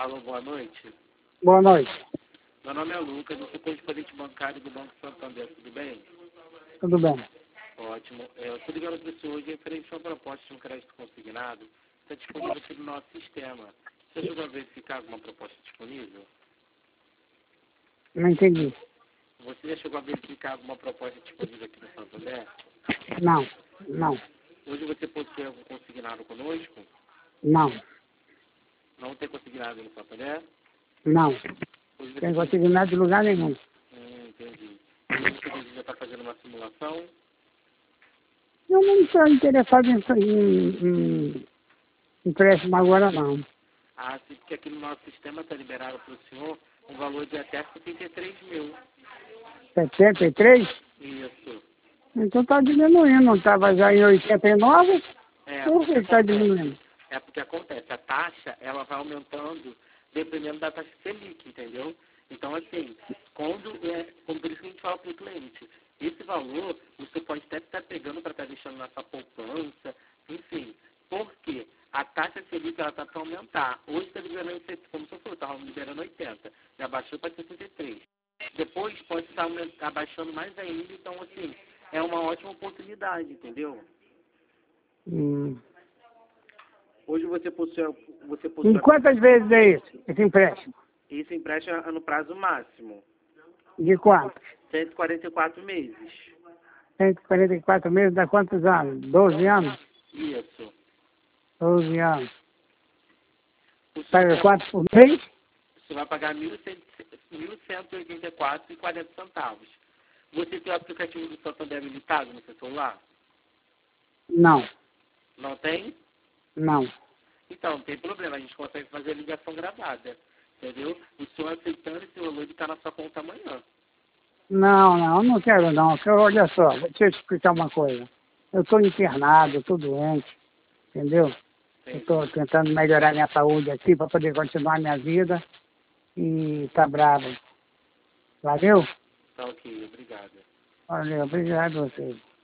Alô, boa noite. Boa noite. Meu nome é Lucas, eu sou correspondente bancário do Banco Santander, tudo bem? Tudo bem. Ótimo. Eu estou ligando para você hoje referente a uma proposta de um crédito consignado. Está disponível aqui no nosso sistema. Você ajudou a verificar alguma proposta disponível? Não entendi. Você já chegou a verificar alguma proposta disponível aqui no Santander? Não. Hoje você possui algum consignado conosco? Não. Não tem consignado no Santander? Não. Hoje você Tem consignado de lugar nenhum. Entendi. Hoje você deseja estar fazendo uma simulação? Eu não estou interessado em empréstimo agora, não. Ah, sim, porque aqui no nosso sistema está liberado para o senhor um valor de até 73 mil. 73? Isso. Então está diminuindo. Não estava já em 89? Por que está diminuindo? É porque acontece, a taxa, ela vai aumentando dependendo da taxa Selic, entendeu? Então, assim, como por isso que a gente fala para o cliente, esse valor você pode até estar pegando para estar deixando na sua poupança, enfim. Por quê? A taxa Selic, ela está para aumentar. Hoje está liberando, como você falou, estava liberando 80, já baixou para 63. Depois pode estar abaixando mais ainda, então, assim, é uma ótima oportunidade, entendeu? Hoje você possui Em quantas vezes é esse empréstimo? Isso empréstimo no prazo máximo. De quanto? 144 meses. 144 meses, dá quantos anos? 12 anos? Isso. 12 anos. Paga quanto por mês? Você vai pagar R$ 1.184,40. Você tem o aplicativo do Santander habilitado no seu celular? Não. Não tem? Não. Então, não tem problema, a gente consegue fazer a ligação gravada. Entendeu? O senhor aceitando esse valor de estar na sua conta amanhã. Não quero não. Olha só, deixa eu te explicar uma coisa. Eu estou internado, estou doente, entendeu? Eu estou tentando melhorar minha saúde aqui para poder continuar minha vida e tá bravo. Valeu? Tá ok, obrigado. Valeu, obrigado a vocês.